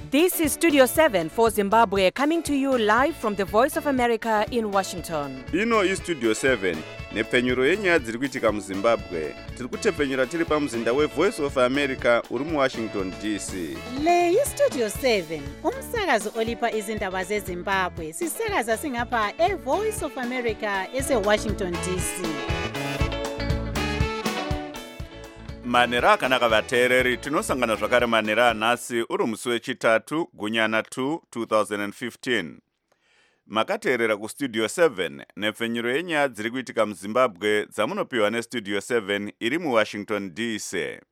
This is Studio 7 for Zimbabwe, coming to you live from the Voice of America in Washington. Ino iStudio 7 nepfenyuro yenyaya dziri kuitika muZimbabwe. Tiri kutepfenyura tiri pamuzinda weVoice of America uri muWashington DC. Le iStudio 7 umsakazo olipa izindaba zeZimbabwe. Sisakaza singapha eVoice of America eseWashington DC. Manera akanaka vateereri, tinosangana zvakare manera anhasi uri musi wechitatu gunyana 2 2015. Makateerera kuStudio 7 nepfenyuro yenyaya dziri kuitika muZimbabwe dzamunopiwa neStudio 7 iri muWashington DC.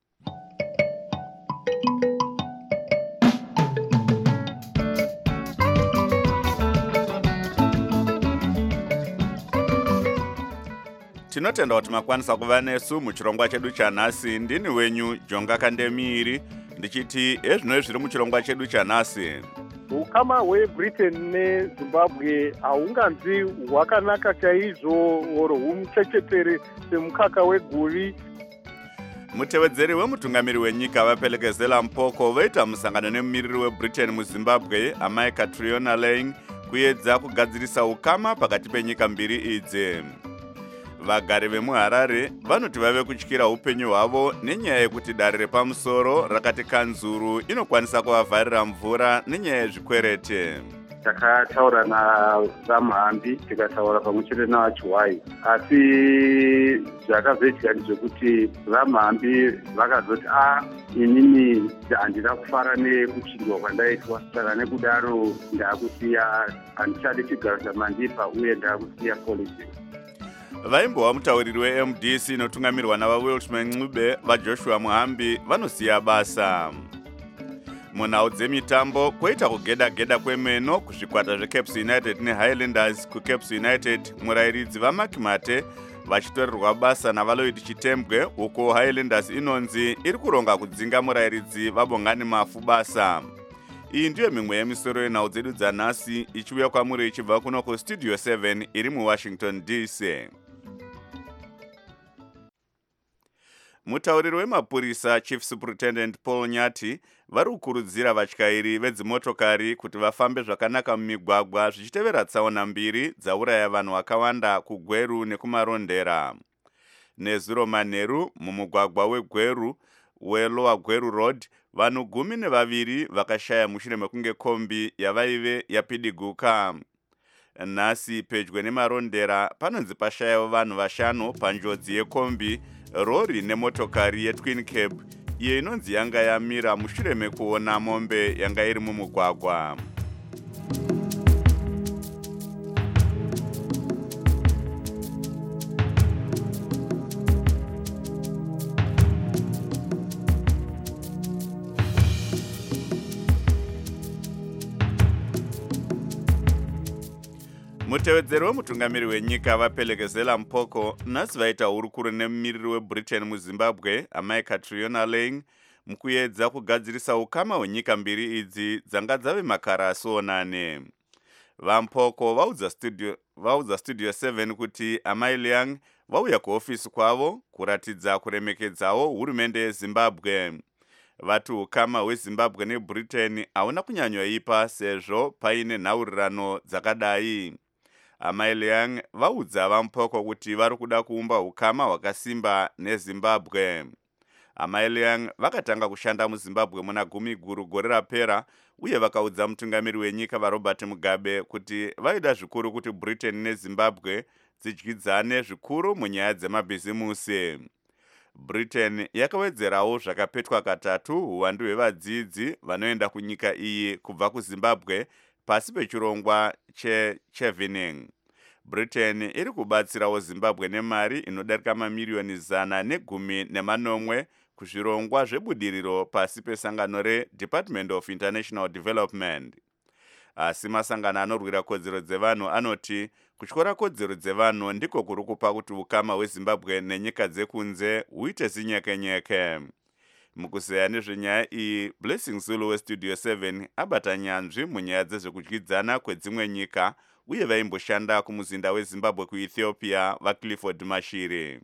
Tinotenda kuti makwanisa kuva nesu muchirongwa chedu chanhasi. Ndini wenyu Jonga Kandemiri ndichiti ezvino zviri muchirongwa chedu chanhasi. Ukama hweBritain neZimbabwe haunganzi hwakanaka chaizvo oro humuchechetere semukaka weguri. Mutevedzeri wemutungamiri wenyika vaPelekezela Mpoko vaita musangano nemumiriri weBritain muZimbabwe amai Catriona Laing kuedza kugadzirisa ukama pakati penyika mbiri idzi. Vagari vemuHarare vanoti vave kutyira upenyu hwavo nenyaya yekuti dare repamusoro rakati kanzuru inokwanisa kuvavharira mvura nenyaya yezvikwerete. Takataura naVamhambi, tikataura pamwechete navaChiwai, asi zvakazoitika ndezvekuti Vamhambi vakazoti inini handina kufara nekuchinjwa kwandaitwa, saka nekudaro ndaakusiya, handichade chigaro chamandipa uye ndaakusiya politics. Vaimbova mutauriri weMDC inotungamirwa navaWiltman Ncube vaJoshua Muhambi vanosiya basa. Munhau dzemitambo kwoita kugeda-geda kwemeno kuzvikwata zveCaps United neHighlanders. kuCaps United murayiridzi vaMakimate vachitorerwa basa naValoid Chitembwe, uko Highlanders inonzi iri kuronga kudzinga murayiridzi vaBongani Mafu basa. Iyi ndiyo mimwe yemisoro yenhau dzedu dzanhasi ichiuya kwamuri ichibva kuno kuStudio 7 iri muWashington DC. Mutauriri wemapurisa Chief Superintendent Paul Nyati vari kukurudzira vatyairi vedzimotokari kuti vafambe zvakanaka mumigwagwa zvichitevera tsaona mbiri dzauraya vanhu vakawanda kuGweru nekumarondera. Nezuro manheru mumugwagwa weGweru weLower Gweru Road, vanhu 12 vakashaya mushure mekunge kombi yavaive yapidiguka. Nhasi pedyo nemarondera panonzi pashayawo vanhu 5 panjodzi yekombi, rori nemotokari yeTwin Cab iyo inonzi yanga yamira mushure mekuona mombe yanga iri mumugwagwa. Mutevedzeri wemutungamiri wenyika vaPelekezela Mpoko nhasi vaita hurukuro nemumiriri weBritain muZimbabwe amai Catriona Laing mukuedza kugadzirisa ukama hwenyika mbiri idzi dzanga dzave makara asionane. VaMpoko vaudza Studio 7 kuti amai Laing vauya kuofisi kwavo kuratidza kuremekedzawo hurumende yeZimbabwe. Vati ukama hweZimbabwe neBritain hauna kunyanyoipa sezvo paine nhaurirano dzakadai. Amai Laing vaudza vaMpoko kuti vari kuda kuumba ukama hwakasimba neZimbabwe. Amai Laing vakatanga kushanda muZimbabwe muna 10 gore rapera uye vakaudza mutungamiri wenyika vaRobert Mugabe kuti vaida zvikuru kuti Britain neZimbabwe dzidyidzane zvikuru munyaya dzemabhizimusi. Britain yakawedzerawo zvakapetwa katatu uwandu hwevadzidzi vanoenda kunyika iyi kubva kuZimbabwe pasi pechirongwa chevening. Britain iri kubatsirawo Zimbabwe nemari inodarika mamiriyoni 110 kuzvirongwa zvebudiriro pasi pesangano reDepartment of International Development. Asi masangano anorwira kodzero dzevanhu anoti kutyora kodzero dzevanhu ndiko kuri kupa kuti ukama hweZimbabwe nenyika dzekunze huite zinyekenyeke. Mukuzeya nezvenyaya iyi, Blessing Zulu weStudio 7 abata nyanzvi munyaya dzezvekudyidzana kwedzimwe nyika uye vaimboshanda kumuzinda weZimbabwe kuEthiopia vaClifford Mashiri.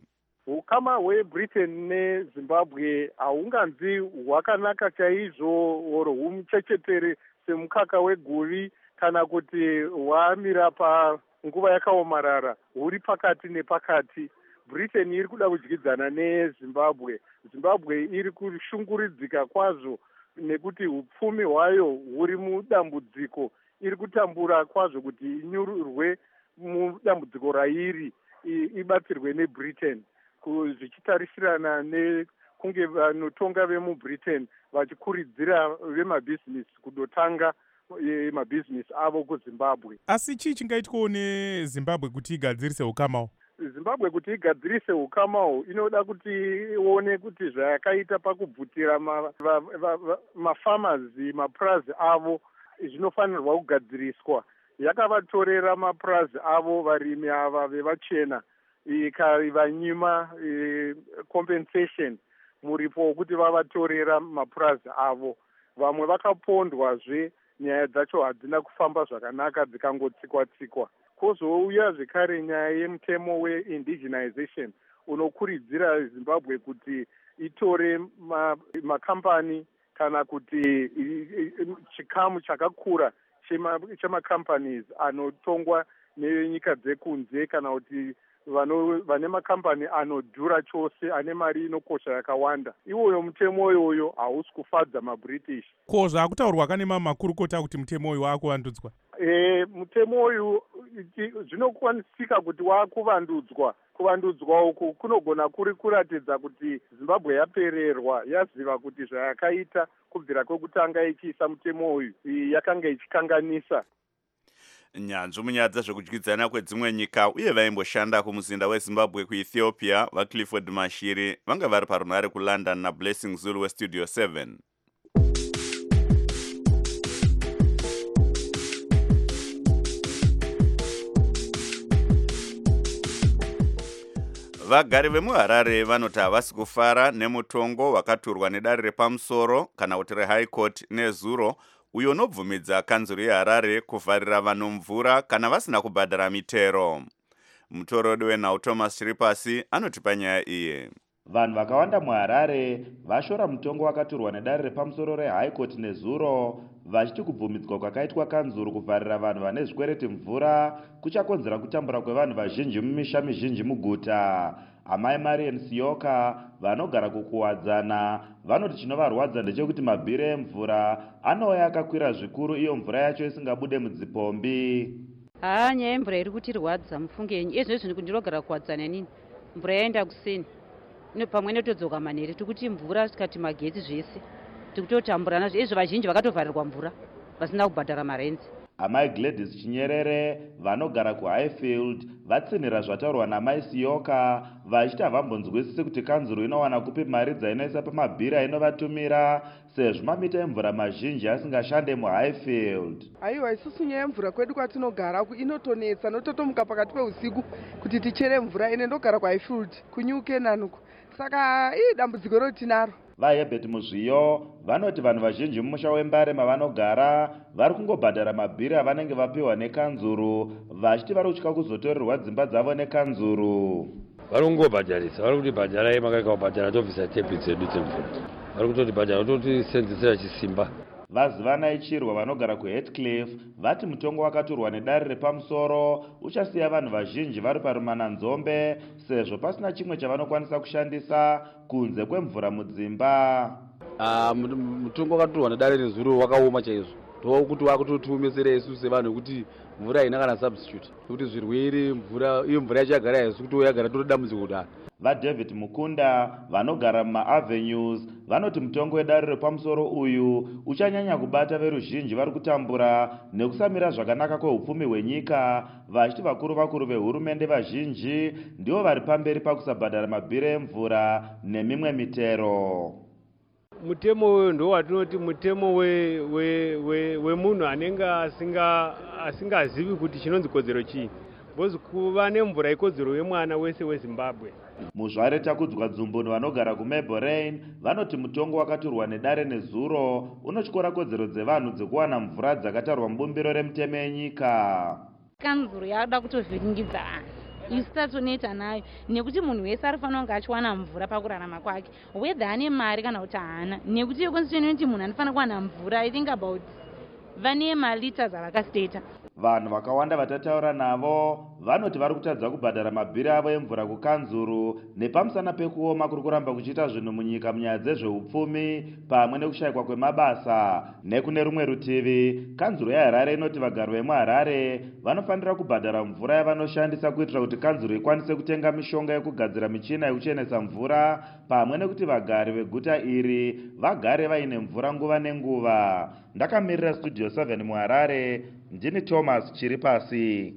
ukama hwebritain nezimbabwe haunganzi hwakanaka chaizvo oro humuchechetere semukaka weguri kana kuti hwamira panguva yakaomarara, huri pakati nepakati. Britain iri kuda kudyidzana nezimbabwe. Zimbabwe iri kushunguridzika kwazvo nekuti upfumi hwayo huri mudambudziko. Iri kutambura kwazvo kuti inyururwe mudambudziko rairi ibatsirwe nebritain, zvichitarisirana nekunge vanotonga vemubritain vachikuridzira vemabhizinesi kudotanga mabhizinesi avo kuzimbabwe. Asi chii chingaitwawo nezimbabwe kuti igadzirise ukamawo? Zimbabwe kuti igadzirise ukamawo inoda kuti ione kuti zvayakaita pakubvutira mafamazi mapurazi avo zvinofanirwa kugadziriswa. Yakavatorera mapurazi avo varimi ava vevachena ikavanyima compensation, muripo wekuti vavatorera mapurazi avo. Vamwe vakapondwazve, nyaya dzacho hadzina kufamba zvakanaka dzikangotsikwa-tsikwa. Kwozouya zvekare nyaya yemutemo weindigenization unokuridzira Zimbabwe kuti itore makambani kana kuti chikamu chakakura chemacompanies anotongwa nenyika dzekunze kana kuti vane makambani anodhura chose, ane mari inokosha yakawanda. Iwoyo mutemo iyoyo hausi kufadza maBritish. Ko zvakutaurwa kane makurukota kuti mutemo uyu wakuvandudzwa? Mutemo uyu zvinokwanisika kuti wakuvandudzwa. Kuvandudzwa uku kunogona kuri kuratidza kuti Zimbabwe yapererwa, yaziva kuti zvayakaita kubvira kwekutanga ichiisa mutemo uyu yakanga ichikanganisa. Nyanzvi munyaya dzezvekudyidzana kwedzimwe nyika uye vaimboshanda kumuzinda weZimbabwe kuEthiopia vaClifford Mashiri vanga vari parunhare kuLondon naBlessing Zulu weStudio 7. Vagari vemuHarare vanoti havasi kufara nemutongo wakaturwa nedare repamusoro kana kuti reHigh Court nezuro uyo unobvumidza kanzuru yeHarare kuvharira vanomvura kana vasina kubhadhara mitero. Mutorodi wenhau Thomas Chiripasi anoti panyaya iyi. Vanhu vakawanda muHarare vashora mutongo wakaturwa nedare repamusoro reHigh Court nezuro vachiti kubvumidzwa kwakaitwa kanzuru kuvharira vanhu vane zvikwereti mvura kuchakonzera kutambura kwevanhu vazhinji mumisha mizhinji muguta. Amai Marian Sioka vanogara kukuwadzana vanoti chinovarwadza ndechekuti mabhiri emvura anouya akakwira zvikuru, iyo mvura yacho isingabude mudzipombi. Nyaya yemvura iri kutirwadza mufungenyi. Izvezvi ndinogara kuwadzana nini, mvura yaenda kusini pamwe netodzoka manhere, tikuti mvura tikati magetsi zvese tikutotambura nazvo. Izvo vazhinji vakatovharirwa mvura vasina kubhadhara marenzi. Amai Gladys Chinyerere vanogara kuHighfield vatsinhira zvataurwa namai Sioka vachiti havambonzwisisi kuti kanzuru inowana kupi mari dzainoisa pamabhiri ainovatumira sezvo mamita emvura mazhinji asingashande muHighfield. Aiwa, isusu nyaya yemvura kwedu kwatinogara inotonetsa, nototomuka pakati peusiku kuti tichere mvura. Ine ndogara kuHighfield kunyuke nanuko, saka dambudziko rotinaro. VaHebert Muzviyo vanoti vanhu vazhinji mumusha wembare mavanogara vari kungobhadhara mabhiri avanenge vapiwa nekanzuru, vachiti vari kutya kuzotorerwa dzimba dzavo nekanzuru. Vari kungobhadharisa, vari kuti bhadharai makakabhadhara tobvisa tepi dzedu dzemvura. Vari kutoti bhadhara totosenzesera chisimba. Vazivanai Chirwa vanogara kuHeathcliff vati mutongo wakaturwa nedare repamusoro uchasiya vanhu vazhinji vari parumananzombe sezvo pasina chimwe chavanokwanisa kushandisa kunze kwemvura mudzimba. Mutongo wakaturwa nedare rezuro wakaoma chaizvo. Ndokuti wakutotiomesera isu sevanhu kuti mvura haina kana substitute, nekuti zvirwere iyo mvura yacho yagara yaisi kuti yagara tori dambudziko kudaro. VaDavid Mukunda vanogara mumaAvenues vanoti mutongo wedare repamusoro uyu uchanyanya kubata veruzhinji vari kutambura nekusamira zvakanaka kweupfumi hwenyika, vachiti vakuru vehurumende vazhinji ndivo vari pamberi pakusabhadhara mabhiri emvura nemimwe mitero. Mutemo uyu ndo watinoti mutemo wemunhu anenge asingazivi kuti chinonzi kodzero chii. Bozi kuva nemvura ikodzero yemwana wese weZimbabwe. Muzvare Takudzwa Dzumbunu vanogara kuMablerain vanoti mutongo wakaturwa nedare nezuro unotyora kodzero dzevanhu dzekuwana mvura dzakatarwa mubumbiro remutemo yenyika. Kanzuru yakuda kutovhiringidza vanhu isi tatoneta nayo nekuti munhu wese arifanira kunge achiwana mvura pakurarama kwake whether ane mari kana kuti haana, nekuti iyo constitution inoti munhu anofanira kuwana mvura. I think about vane maliters avakasteta. Vanhu vakawanda vatataura navo vanoti vari kutadza kubhadhara mabhiri avo emvura kukanzuru nepamusana pekuoma kuri kuramba kuchiita zvinhu munyika munyaya dzezveupfumi pamwe nekushayikwa kwemabasa. Nekune rumwe rutivi, kanzuru yeHarare inoti vagari vemuHarare vanofanira kubhadhara mvura yavanoshandisa kuitira kuti kanzuru ikwanise kutenga mishonga yekugadzira michina yekuchenesa mvura pamwe nekuti vagari veguta iri vagare vaine mvura nguva nenguva. Ndakamirira Studio 7 muHarare, ndini Thomas Chiripasi.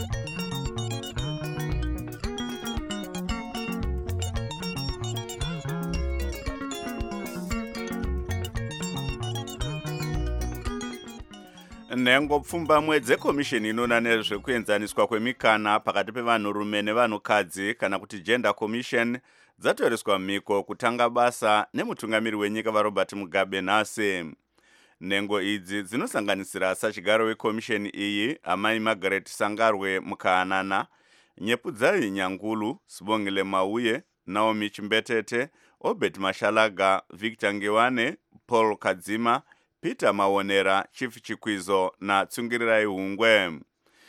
Nhengo pfumbamwe dzekomishini inoona nezvekuenzaniswa kwemikana pakati pevanhurume nevanhukadzi kana kuti Gender Commission dzatoreswa mhiko kutanga basa nemutungamiri wenyika vaRobert Mugabe nhasi. Nhengo idzi dzinosanganisira sachigaro wekomisheni iyi amai Margaret Sangarwe Mukahanana, Nyepudzai Nyangulu, Sibongile Mauye, Naomi Chimbetete, Obed Mashalaga, Victor Ngewane, Paul Kadzima, Peter Maonera, Chief Chikwizo na Tsungirirai Hungwe.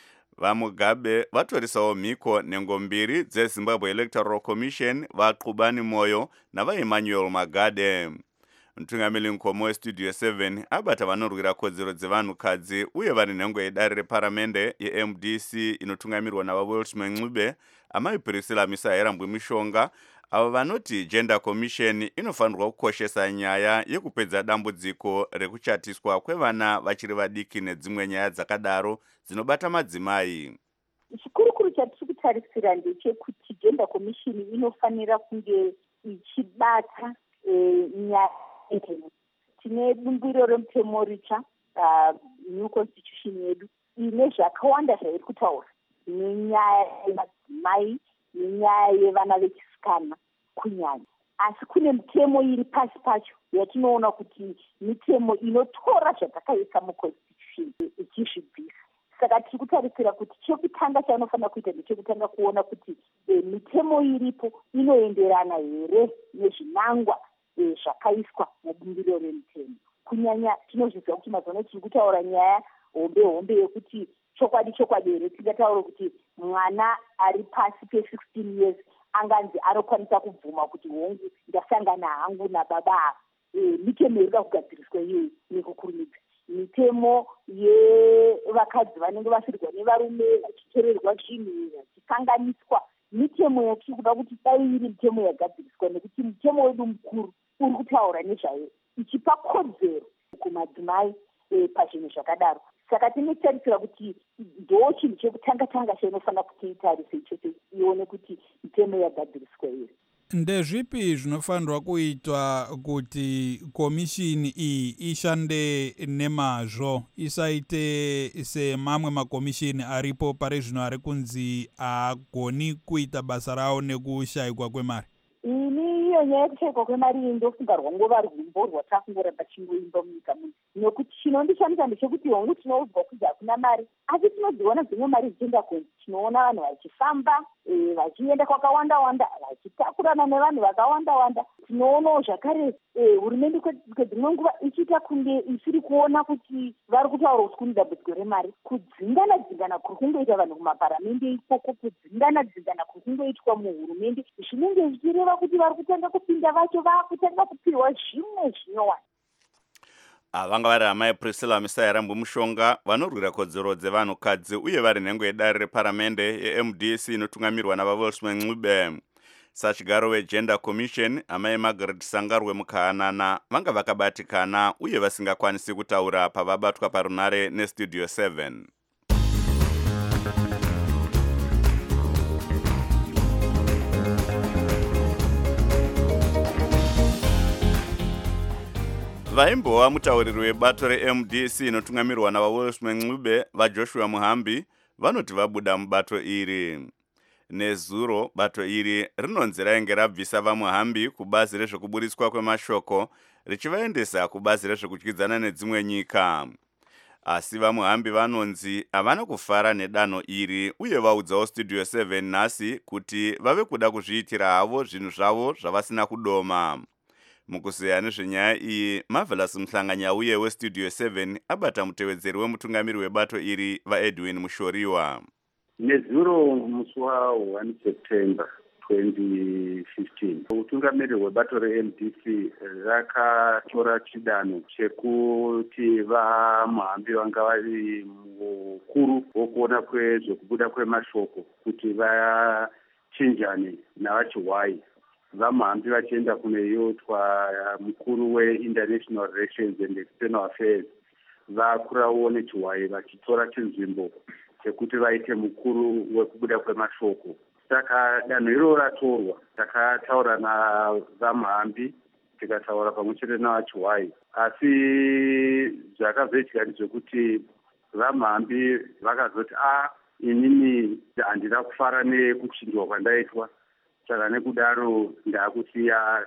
VaMugabe vatorisawo mhiko nhengo mbiri dzeZimbabwe Electoral Commission, vaQubani Moyo navaEmmanuel Magade. Mutungamiri mukoma weStudio 7 abata vanorwira kodzero dzevanhukadzi uye vari nhengo yedare reparamende yeMDC inotungamirwa navaWelshman Ncube, amai Priscilla Misaera Mbwimishonga, avo vanoti Gender Commission inofanirwa kukoshesa nyaya yekupedza dambudziko rekuchatiswa kwevana vachiri vadiki nedzimwe nyaya dzakadaro dzinobata madzimai. Chikurukuru chatiri kutarisira ndechekuti Gender Commission inofanira kunge ichibata nyaya. Tine bumbiro remutemo ritsva new constitution yedu ine zvakawanda zvairi kutaura nenyaya yemadzimai nenyaya yevana vechisikana kunyanya, asi kune mitemo iri pasi pacho yatinoona kuti mitemo inotora zvatakaisa muconstitution ichizvibvisa. Saka tiri kutarisira kuti chekutanga chainofanira kuita ndechekutanga kuona kuti mitemo iripo inoenderana here nezvinangwa zvakaiswa mubumbiro remitemo. Kunyanya tinozviziva kuti mazano tiri kutaura nyaya hombe yekuti chokwadi here tingataura kuti mwana ari pasi pe16 years anganzi anokwanisa kubvuma kuti hongu ndasangana hangu nababa. Mitemo iri kugadziriswa iyoyi nekukurumidza. Mitemo yevakadzi vanenge vasirwa nevarume vachitorerwa zvinhu vachikanganiswa, mitemo yatiri kuda kuti dai iri mitemo yagadziriswa, nekuti mutemo wedu mukuru uri kutaura nezvayo ichipa kodzero kumadzimai pazvinhu zvakadaro. Saka tinotarisira kuti ndo chinhu chekutanga chainofanira kuti itarise ichocho ione kuti mitemo yagadziriswa iri. Ndezvipi zvinofanirwa kuitwa kuti komishini iyi ishande nemazvo, isaite semamwe makomishini aripo pari zvino ari kunzi agoni kuita basa rawo nekushayikwa kwemari? Iyo nyaya yekushayikwa kwemari ndofunga rwangova rwimbo rwatafungoramba chingoimba munyika muno, nekuti chinondishamisa ndechekuti hongu tinoudzwa kuti hakuna mari, asi tinodziona dzimwe mari dzichienda kunzi. Tinoona vanhu vachifamba vachienda kwakawanda-wanda, vachitakurana nevanhu vakawanda-wanda. Tinoonawo zvakare hurumende kwedzimwe nguva ichiita kunge isiri kuona kuti vari kutaura kuti kune dambudziko remari. Kudzingana kuri kungoita vanhu kumaparamende ikoko, kudzingana kuri kungoitwa muhurumende, zvinenge zvichireva kuti vari kutanga kupinda vacho vaakutanga kupirwa zvimwe zvinowanda. Vanga vari amai Priscilla Misaera Mbwimishonga vanorwira kodzero dzevanhukadzi uye vari nhengo yedare reparamende yeMDC inotungamirwa navaWelshman Ncube. Sachigaro weGender Commission amai Margaret Sangarwe Mukahanana vanga vakabatikana uye vasingakwanisi kutaura pavabatwa parunare neStudio 7. Vaimbova mutauriri webato reMDC inotungamirwa navaWelshman Ncube vaJoshua Muhambi vanoti vabuda mubato iri. Nezuro bato iri rinonzi rainge rabvisa vaMuhambi kubazi rezvekuburiswa kwemashoko richivaendesa kubazi rezvekudyidzana nedzimwe nyika. asi vamuhambi vanonzi havana kufara nedanho iri uye vaudzawo Studio 7 nhasi kuti vave kuda kuzviitira havo zvinhu zvavo zvavasina kudoma. Mukuzeya nezvenyaya iyi, Marvelous Mhlanganya uye weStudio 7 abata mutevedzeri wemutungamiri webato iri vaEdwin Mushoriwa. Nezuro musi wa1 September 2015 utungamiri hwebato reMDC rakatora chidanho chekuti vamuhambi vanga vari mukuru wokuona kwezvekubuda kwemashoko kuti vachinjane navachiwai, vamuhambi vachienda kunoitwa mukuru weInternational Relations and External Affairs vakurawo nechiwai vachitora chinzvimbo chekuti vaite mukuru wekubuda kwemashoko. Saka danho iro ratorwa, takataura navamuhambi tikataura pamwechete navachiwai, asi zvakazoitika ndezvekuti vamuhambi vakazoti inini handina kufara nekuchinjwa kwandaitwa, saka nekudaro ndakusiya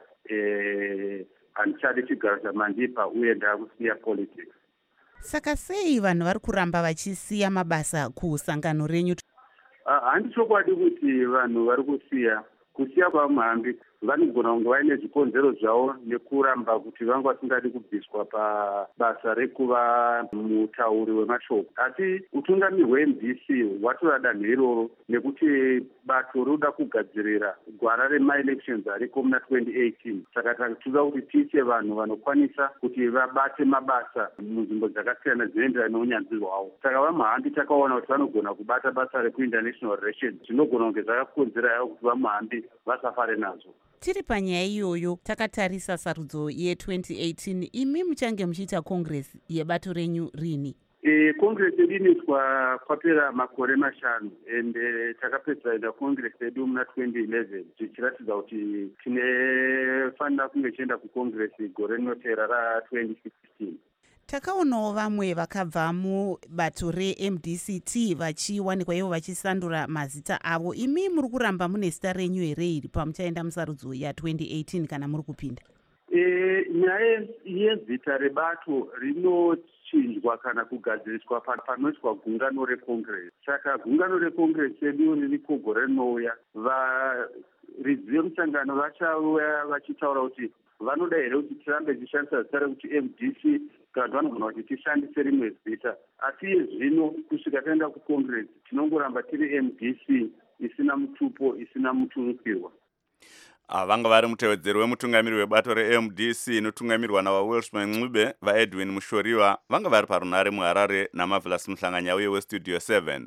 handichade chigaro chamandipa uye ndakusiya politics. Saka sei vanhu vari kuramba vachisiya mabasa kusangano renyu? Handi chokwadi kuti vanhu vari kusiya vamuhambi vanogona kunge vaine zvikonzero zvavo nekuramba kuti vanga vasingadi kubviswa pabasa rekuva mutauri wemashoko. Asi utungamiri hweMDC hwatora danho iroro nekuti bato roda kugadzirira gwara rema-elections ariko muna 2018. Saka takatoda kuti tiise vanhu vanokwanisa kuti vabate mabasa munzvimbo dzakasiyana dzinoenderana neunyanzvi hwavo. Saka vamuhambi takaona kuti vanogona kubata basa rekuinternational relations, zvinogona kunge zvakakonzera yavo kuti vamuhambi vasafare nazvo. Tiri panyaya iyoyo, takatarisa sarudzo ye2018, imi muchange muchiita congress yebato renyu rini? Congress yedu inoitwa kwapera makore 5 ende takapedza enda congress yedu muna 2011 tichiratidza kuti tinefanira kunge tichienda kucongress gore rinotevera ra2016. Takaonawo vamwe vakabva mubato reMDCT vachiwanikwa ivo vachisandura mazita avo. Imi muri kuramba mune zita renyu here iri pamuchaenda musarudzo ya2018 kana muri kupinda? Nyaya yezita rebato rinochinjwa kana kugadziriswa panoitwa gungano recongress. Saka gungano recongress yedu ririko gore rinouya, varidzi vemusangano vachauya vachitaura kuti vanoda here kuti tirambe tichishandisa zita rekuti MDC kana vanogona kuti tishandise rimwe zita. Asi zvino kusvika taenda kucongress tinongoramba tiri MDC isina mutupo, isina mutunukirwa. Vanga vari mutevedzeri wemutungamiri webato reMDC inotungamirwa navaWelshman Ncube vaEdwin Mushoriwa vanga vari parunare muHarare naMarvelous Mhlanganya uye weStudio 7.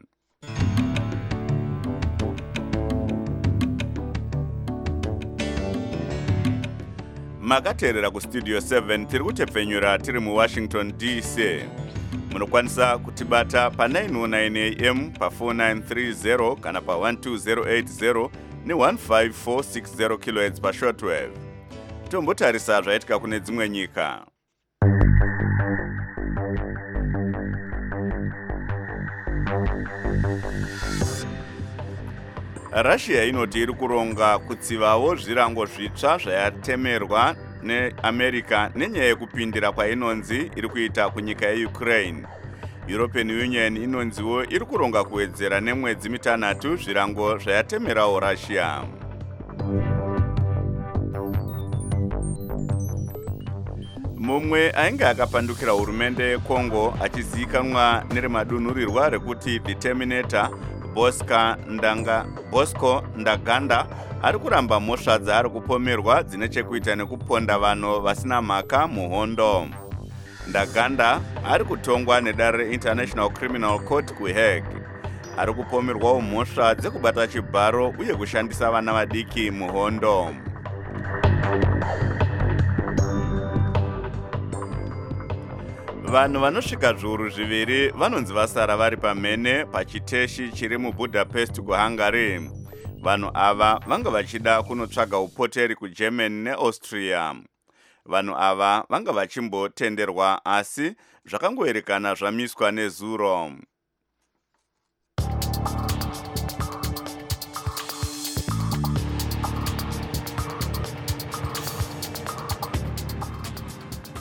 Makateerera kuStudio 7 tiri kutepfenyura tiri muWashington DC. Munokwanisa kutibata pa909 AM pa4930 kana pa12080 ne15460 kHz pashortwave. Tombotarisa zvaitika kune dzimwe nyika. Russia inoti iri kuronga kutsivawo zvirango zvitsva zvayatemerwa neAmerica nenyaya yekupindira kwainonzi iri kuita kunyika yeUkraine. European Union inonziwo iri kuronga kuwedzera nemwedzi 3 zvirango zvayatemerawo Russia. Mumwe ainge akapandukira hurumende yeCongo achizivikanwa neremadunhurirwa rekuti The Terminator, Bosco Ndaganda ari kuramba mhosva dzaari kupomerwa dzine chekuita nekuponda vanhu vasina mhaka muhondo. Ndaganda ari kutongwa nedare reInternational Criminal Court kuHague. Ari kupomerwawo mhosva dzekubata chibharo uye kushandisa vana vadiki muhondo. Vanhu vanosvika zviuru 2 vanonzi vasara vari pamhene pachiteshi chiri muBudapest kuHungary. Vanhu ava vanga vachida kunotsvaga upoteri kuGermany neAustria. Vanhu ava vanga vachimbotenderwa asi zvakangoerekana zvamiswa nezuro.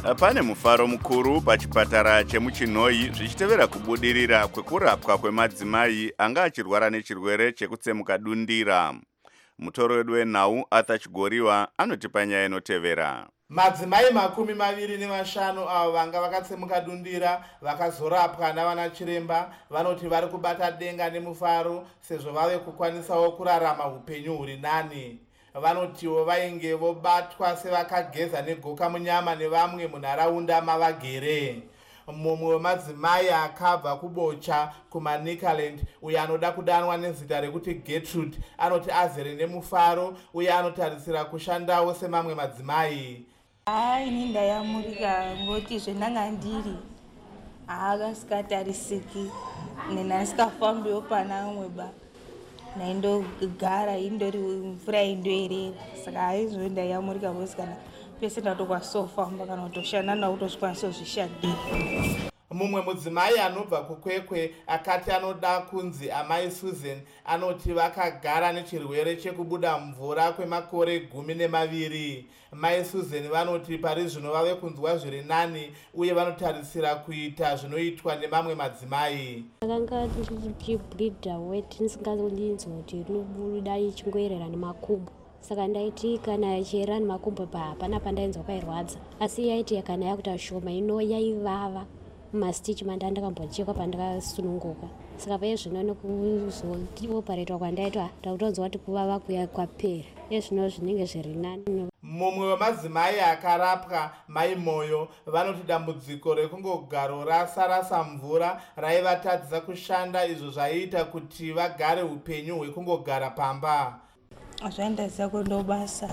Pane mufaro mukuru pachipatara chemuChinhoyi zvichitevera kubudirira kwekurapwa kwemadzimai anga achirwara nechirwere chekutsemuka dundira. Mutoro wedu wenhau Arthur Chigoriwa anotipa nyaya inotevera. Madzimai 25 avo vanga vakatsemuka dundira vakazorapwa navana chiremba vanoti vari kubata denga nemufaro sezvo vave kukwanisawo kurarama upenyu huri nani. Vanotiwo vainge vobatwa sevakageza negoka munyama nevamwe munharaunda mavagere. Mumwe wemadzimai akabva kubocha kumaNicaland uyo anoda kudanwa nezita rekuti Gertrude anoti azere nemufaro uye anotarisira kushandawo semamwe madzimai. Ini ndayamurika ngoti zvenanga ndiri akasikatarisiki nenasikafambiwo pana umweba naindogara indori mvura indoerera saka haizvo ndayamurika vosikana pese ndatokwasofa kana kutoshanda nakutozvikwanisa kuzvishandira. Mumwe mudzimai anobva kukwekwe akati anoda kunzi amai Susan anoti vakagara nechirwere chekubuda mvura kwemakore 12. Mai Susan vanoti pari zvino vave kunzwa zviri nani uye vanotarisira kuita zvinoitwa nemamwe madzimai. Akanga ndichibleedha wet ndisingazolinzi kuti rinobuda ichingoerera nemakumbo. Saka ndaiti kana ichiera nemakumbo hapana pandainzwa pairwadza asi yaiti kana yakuita shoma yaivava mastitch mandakambochekwa pandakasununguka. Saka paya zvino nekuzotioparetwa kwandaitwa ndakutonzwa kuti kuvava kuya kwapera ezvino zvinenge zviri nani. Mumwe wemadzimai akarapwa mai Moyo vanoti dambudziko rekungogaro rasarasa mvura raivatadzisa kushanda izvo zvaiita kuti vagare upenyu hwekungogara pamba. Zvaindaziva kundobasa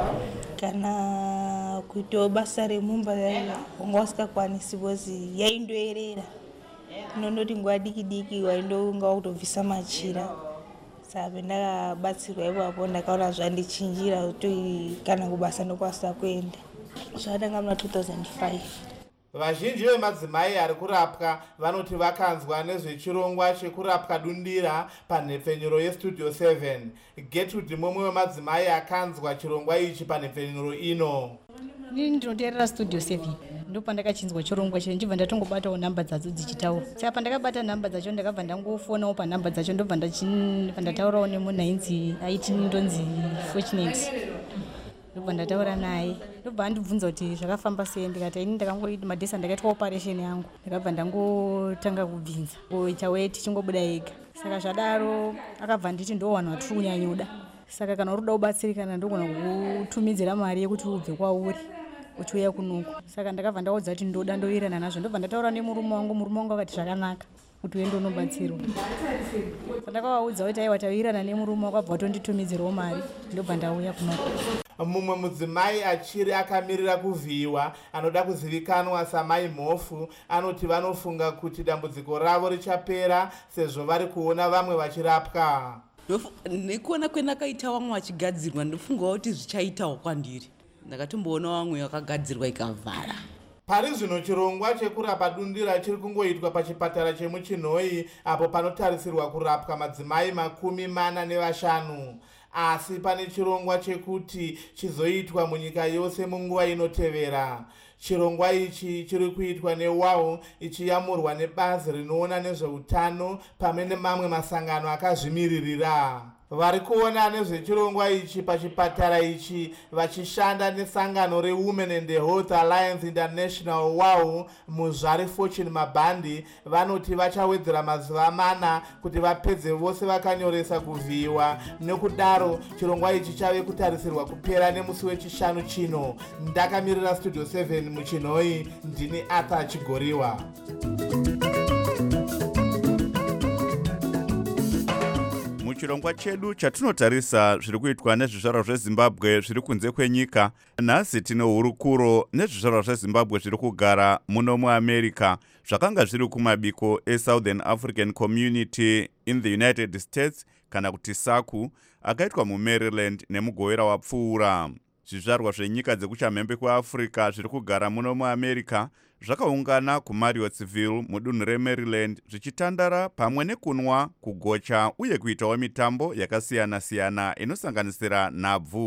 kana kuitawo basa remumba wanga usingakwanisi kozi yaindoerera inondoti nguva diki diki waindonga wakutobvisa machira. Saka pendakabatsirwa ipapo ndakaona zvandichinjira kuti kana kubasa ndokwanisa kuenda. Zvadanga muna 2005. Vazhinji vemadzimai ari kurapwa vanoti vakanzwa nezvechirongwa chekurapwa dundira panhepfenyuro yeStudio 7. Gertrude mumwe wemadzimai akanzwa chirongwa ichi panhepfenyuro ino. Ndinoteerera Studio 7 ndopandakachinzwa chirongwa ichi ndibva ndatongobatawo nhamba dzacho dzichitaura. Saka pandakabata nhamba dzacho ndakabva ndangofonawo panhamba dzacho ndobva ndataurawo nemunhu ainzi aiti ndonzi Fortunate. Ndobva ndataura naye ndobva andibvunza kuti zvakafamba sei ndikati ini ndakangoita madhesa ndakaitwa operation yangu ndakabva ndangotanga kubvinza kuita weti chingobuda ega. Saka zvadaro akabva nditi ndo wanhu watiri kunyanyoda. Saka kana uruda kubatsirikana ndogona kutumidzira mari yekuti ubve kwauri uchiuya kunuku. Saka ndakabva ndaudza kuti ndoda ndoirana nazvo ndobva ndataura nemurume wangu akati zvakanaka kuti uende unobatsirwa. Pandakavaudza kuti aiwa tairana nemurume wakabva watonditumidzirawo mari ndobva ndauya kunuku. Mumwe mudzimai achiri akamirira kuvhiyiwa anoda kuzivikanwa samai Mhofu anoti vanofunga kuti dambudziko ravo richapera sezvo vari kuona vamwe vachirapwa. Nekuona kwenakaita vamwe vachigadzirwa ndofungawo kuti zvichaitawo kwandiri. Ndakatomboona vamwe vakagadzirwa ikavhara. Pari zvino chirongwa chekurapa dundira chiri kungoitwa pachipatara chemuChinhoyi apo panotarisirwa kurapwa madzimai 45. Asi pane chirongwa chekuti chizoitwa munyika yose munguva inotevera. Chirongwa ichi chiri kuitwa neWOW ichiyamurwa nebazi rinoona nezveutano pamwe nemamwe masangano akazvimiririra. Vari kuona nezvechirongwa ichi pachipatara ichi vachishanda nesangano reWomen and the Health Alliance International WOW muzvari Fortune Mabhandi vanoti vachawedzera mazuva 4 kuti vapedze vose vakanyoresa kuvhiyiwa. Nekudaro chirongwa ichi chave kutarisirwa kupera nemusi wechishanu chino. Ndakamirira Studio 7 muChinhoyi ndini Arthur Chigoriwa. Muchirongwa chedu chatinotarisa zviri kuitwa nezvizvarwa zveZimbabwe zviri kunze kwenyika, nhasi tine hurukuro nezvizvarwa zveZimbabwe zviri kugara muno muAmerica zvakanga zviri kumabiko eSouthern African Community in the United States kana kuti SACU akaitwa muMaryland nemugowera wapfuura. Zvizvarwa zvenyika dzekuchamhembe kweAfrica zviri kugara muno muAmerica zvakaungana kuMarriottsville mudunhu reMaryland zvichitandara pamwe nekunwa, kugocha uye kuitawo mitambo yakasiyana-siyana inosanganisira nhabvu.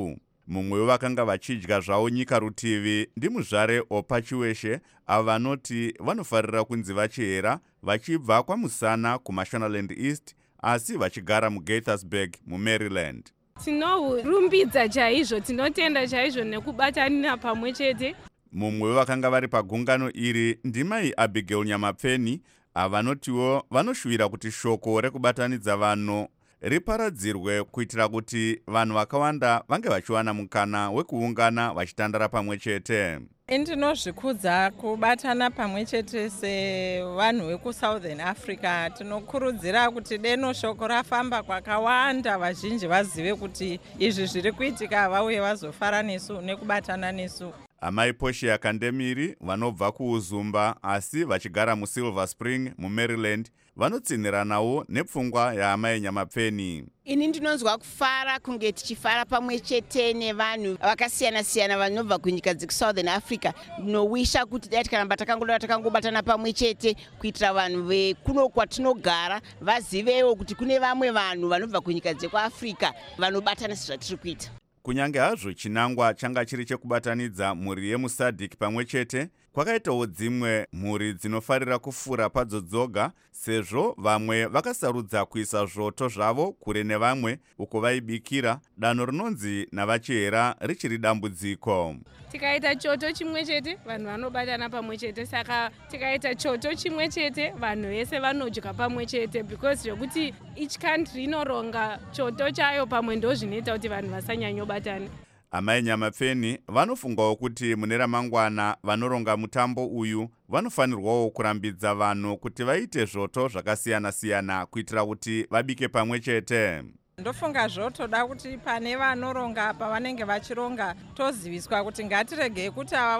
mumwe wevakanga vachidya zvavo nyika rutivi ndimuzvare opachiweshe avo vanoti vanofarira kunzi vachihera vachibva kwamusana kumashonaland east asi vachigara mugaithersburg mumaryland. Tinorumbidza chaizvo, tinotenda chaizvo nekubatanira pamwe chete. Mumwe wevakanga vari pagungano iri ndimai Abigail Nyamapfeni avo vanotiwo vanoshuvira kuti shoko rekubatanidza vanhu riparadzirwe kuitira kuti vanhu vakawanda vange vachiwana mukana wekuungana vachitandara pamwe chete. Ndinozvikudza kubatana pamwe chete sevanhu vekusouthern Africa. Tinokurudzira kuti deno shoko rafamba kwakawanda, vazhinji vazive kuti izvi zviri kuitika, vauye vazofara nesu nekubatana nesu. Amai Portia Kandemiri vanobva kuUzumba asi vachigara muSilver Spring muMaryland vanotsiniranawo nepfungwa yaamai Nyamapfeni. Ini ndinonzwa kufara kunge tichifara pamwe chete nevanhu vakasiyana-siyana vanobva kunyika dzekusouthern Africa. Ndinowisha kuti dai tikaramba takangobatana pamwe chete kuitira vanhu vekuno kwatinogara vazivewo kuti kune vamwe vanhu vanobva kunyika dzekuAfrica vanobatana sezvatiri kuita. Kunyange hazvo chinangwa changa chiri chekubatanidza mhuri yemuSADC pamwe chete, kwakaitawo dzimwe mhuri dzinofarira kufura padzo dzoga, sezvo vamwe vakasarudza kuisa zvoto zvavo kure nevamwe uko vaibikira, danho rinonzi navachihera richiri dambudziko. Tikaita choto chimwe chete vanhu vanobatana pamwe chete, saka tikaita choto chimwe chete vanhu vese vanodya pamwe chete, because yokuti each country inoronga choto chayo pamwe ndo zvinoita kuti vanhu vasanyanyobatana. Amai Nyamapfeni vanofungawo kuti mune ramangwana vanoronga mutambo uyu vanofanirwawo kurambidza vanhu kuti vaite zvoto zvakasiyana-siyana kuitira kuti vabike pamwe chete. Ndofunga zvotoda kuti pane vanoronga pavanenge vachironga toziviswa kuti ngatiregei kuti ava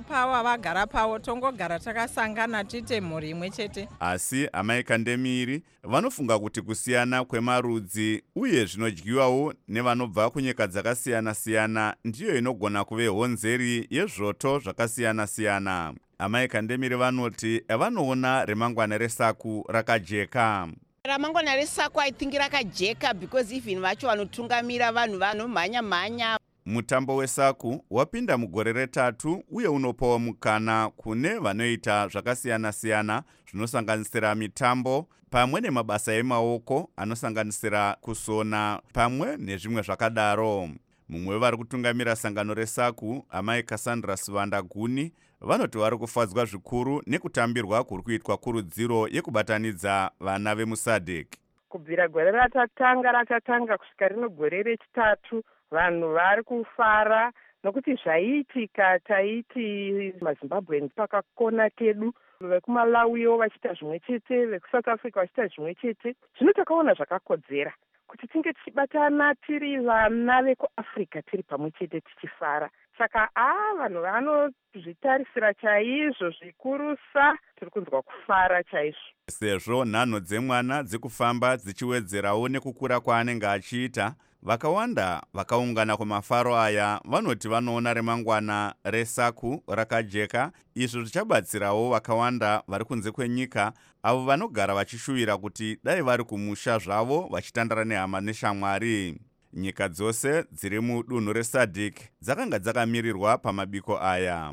vagara pavo tongogara takasangana tiite mhuri imwe chete. Asi amai Kandemiri vanofunga kuti kusiyana kwemarudzi uye zvinodyiwawo nevanobva kunyika dzakasiyana-siyana ndiyo inogona kuve honzeri yezvoto zvakasiyana-siyana. Amai Kandemiri vanoti vanoona remangwana reSACU rakajeka. Ramangwana reSACU I think rakajeka because even vacho vanotungamira vanhu vanomhanya-mhanya. Mutambo weSACU wapinda mugore retatu uye unopawo mukana kune vanoita zvakasiyana-siyana zvinosanganisira mitambo pamwe nemabasa emaoko anosanganisira kusona pamwe nezvimwe zvakadaro. Mumwe vari kutungamira sangano reSACU, amai Cassandra Sivanda Guni, vanoti vari kufadzwa zvikuru nekutambirwa kuri kuitwa kurudziro yekubatanidza vana vemuSADC. Kubvira gore ratatanga kusvika rino gore rechitatu vanhu vari kufara nokuti zvaiitika taiti maZimbabweans pakakona kedu, vekumalawiwo vachiita zvimwe chete, vekuSouth Africa vachiita zvimwe chete. Zvino takaona zvakakodzera kuti tinge tichibatana tiri vana vekuAfrica tiri pamwe chete tichifara. Saka vanhu vanozvitarisira chaizvo zvikurusa, tiri kunzwa kufara chaizvo. Sezvo nhanho dzemwana dzikufamba dzichiwedzerawo nekukura kwaanenge achiita, vakawanda vakaungana kumafaro aya vanoti vanoona remangwana reSACU rakajeka. Izvo zvichabatsirawo vakawanda vari kunze kwenyika avo vanogara vachishuvira kuti dai vari kumusha zvavo vachitandara nehama neshamwari. Nyika dzose dziri mudunhu reSADC dzakanga dzakamirirwa pamabiko aya.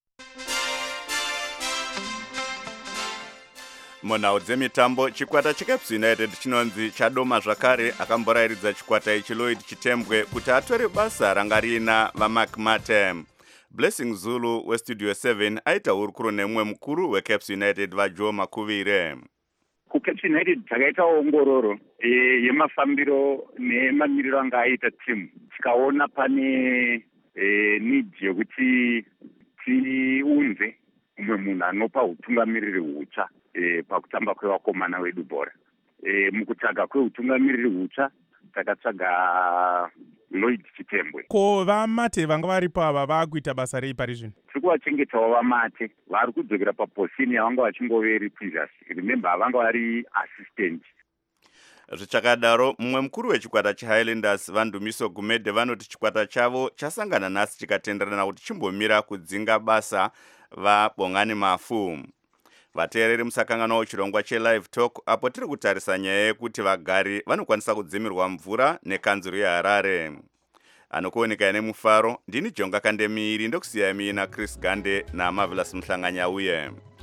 Munhau dzemitambo, chikwata cheCaps United chinonzi chadoma zvakare akamborayiridza chikwata ichi Lloyd Chitembwe kuti atore basa ranga rina vaMcMate. Blessing Zulu weStudio 7 aita hurukuro nemumwe mukuru weCaps United vaJoe Makuvire. kuCaps United takaita ongororo yemafambiro nemamiriro anga aita timu, tikaona pane need yekuti tiunze umwe munhu anopa utungamiriri hutsva pakutamba kwevakomana vedu bhora. Mukutsvaga kweutungamiriri hutsva takatsvaga Lloyd Chitembwe. Ko vaMate vanga varipo ava vakuita basa rei pari zvino? Tiri kuvachengetawo vaMate, vari kudzokera paposini yavanga vachingoveri previous. Remember havanga vari assistant. Zvichakadaro, mumwe mukuru wechikwata cheHighlanders Vandumiso Gumede vanoti chikwata chavo chasangana nhasi chikatenderana kuti chimbomira kudzinga basa vaBongani Mafu. Vateereri musakangana wechirongwa cheLive Talk apo tiri kutarisa nyaya yekuti vagari vanokwanisa kudzimirwa mvura nekanzuru yeHarare. anokuoneka nemufaro. Ndini Jonga Kandemiri ndokusiyai mina Chris Gande naMarvelous Mhlanganyauye.